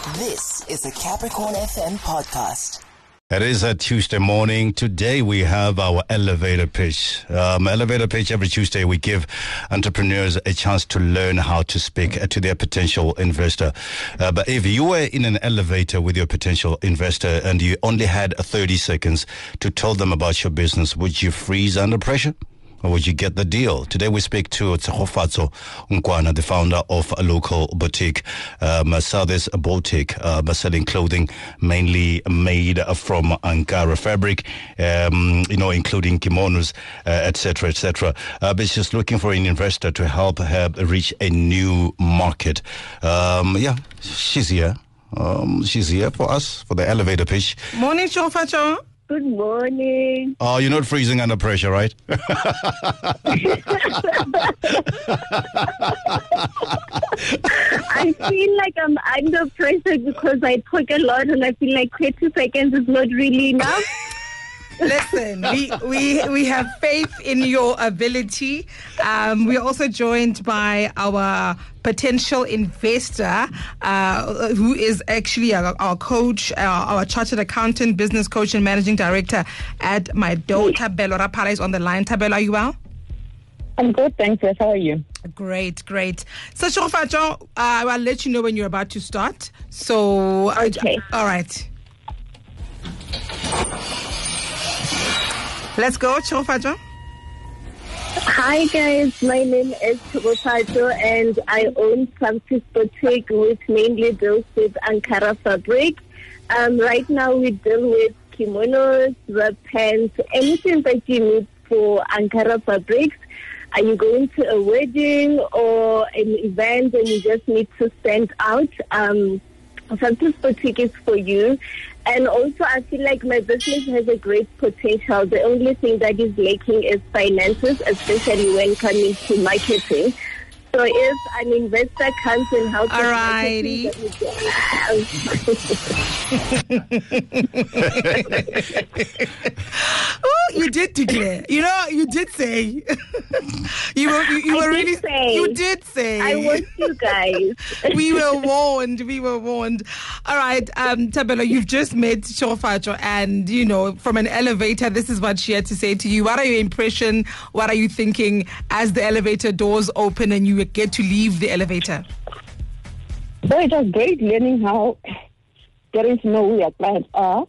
This is the Capricorn FM podcast. It is a Tuesday morning. Today we have our elevator pitch. Elevator pitch every Tuesday. We give entrepreneurs a chance to learn how to speak to their potential investor. But if you were in an elevator with your potential investor and you only had 30 seconds to tell them about your business, would you freeze under pressure? Or would you get the deal? Today we speak to Tshegofatso Nkwana, the founder of a local boutique, Southeast Boutique, selling clothing mainly made from Ankara fabric, including kimonos, etc., etc. But she's just looking for an investor to help her reach a new market. She's here. She's here for us for the elevator pitch. Morning, Tshegofatso. Good morning. Oh, you're not freezing under pressure, right? I feel like I'm under pressure because I talk a lot and I feel like 30 seconds is not really enough. Listen, we have faith in your ability. We're also joined by our potential investor, who is actually our coach, our chartered accountant, business coach, and managing director at Maido. Thabelo Raphala is on the line. Thabelo, are you well? I'm good, thanks. Yes, how are you? Great. So, Tshegofatso, I'll let you know when you're about to start. So, okay. All right. Let's go, Tshegofatso. Hi guys, my name is Tshegofatso and I own Southeast Boutique, which mainly deals with Ankara fabric. Right now we deal with kimonos, the pants, anything that you need for Ankara fabrics. Are you going to a wedding or an event and you just need to stand out? Southeast Boutique is for you. And also, I feel like my business has a great potential. The only thing that is lacking is finances, especially when coming to marketing. So if an investor comes and helps us Alrighty. Oh, you did declare. You did say. You did say. I want you guys. We were warned. All right, Thabelo, you've just met Tshegofatso, and from an elevator, this is what she had to say to you. What are your impression? What are you thinking as the elevator doors open and you get to leave the elevator? So it was great learning how getting to know who your clients are.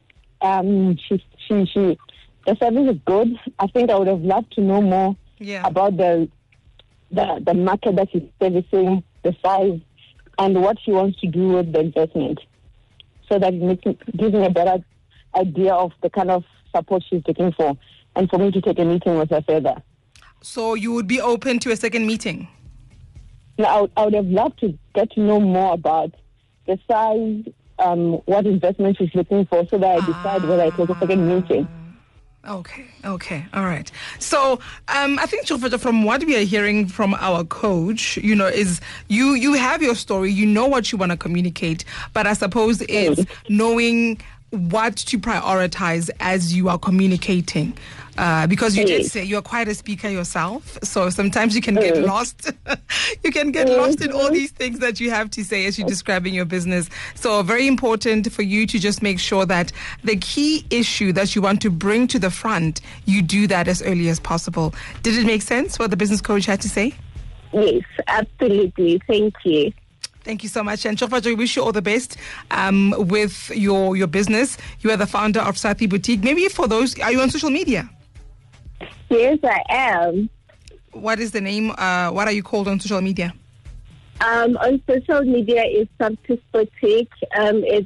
The service is good. I think I would have loved to know more about the market that she's servicing, the size, and what she wants to do with the investment, so that it gives me a better idea of the kind of support she's looking for, and for me to take a meeting with her further. So you would be open to a second meeting? No, I would have loved to get to know more about the size, what investment she's looking for, so that I decide whether I take a second meeting. Okay, all right. So I think, Tshegofatso, from what we are hearing from our coach, is you have your story, you know what you want to communicate, but I suppose it's knowing what to prioritize as you are communicating. Because you did say you're quite a speaker yourself, so sometimes you can get lost. You can get lost in all these things that you have to say as you're describing your business. So very important for you to just make sure that the key issue that you want to bring to the front, you do that as early as possible. Did it make sense what the business coach had to say? Yes, absolutely. Thank you. Thank you so much. And Tshegofatso, we wish you all the best with your business. You are the founder of Southeast Boutique. Maybe for those, are you on social media? Yes, I am. What is the name? What are you called on social media? On social media is Southeast Boutique. It's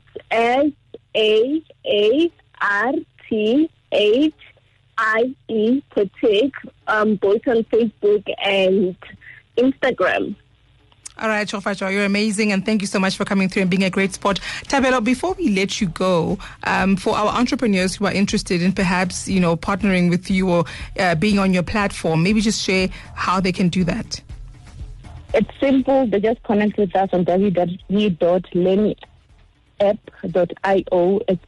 SAARTHIE Boutique, both on Facebook and Instagram. All right, Tshegofatso, you're amazing, and thank you so much for coming through and being a great sport. Thabelo, before we let you go, for our entrepreneurs who are interested in perhaps, partnering with you or being on your platform, maybe just share how they can do that. It's simple. They just connect with us on www.lemiapp.io. It's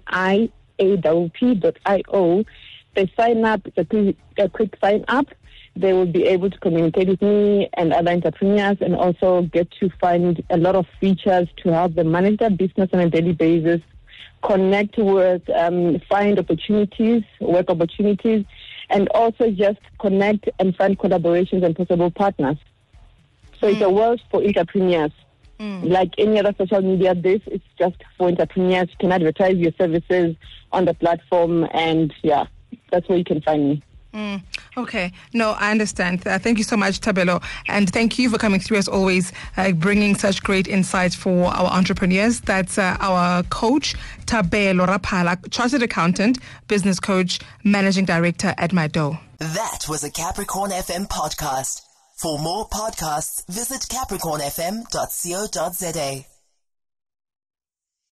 LEMIAPP.io. They sign up. It's a quick sign up. they will be able to communicate with me and other entrepreneurs, and also get to find a lot of features to help them manage their business on a daily basis, connect with, find opportunities, work opportunities, and also just connect and find collaborations and possible partners. So it's a world for entrepreneurs. Like any other social media, this is just for entrepreneurs. You can advertise your services on the platform, and yeah, that's where you can find me. Okay. No, I understand. Thank you so much, Tabelo. And thank you for coming through as always, bringing such great insights for our entrepreneurs. That's our coach, Tabelo Raphala, chartered accountant, business coach, managing director at Mado. That was a Capricorn FM podcast. For more podcasts, visit capricornfm.co.za.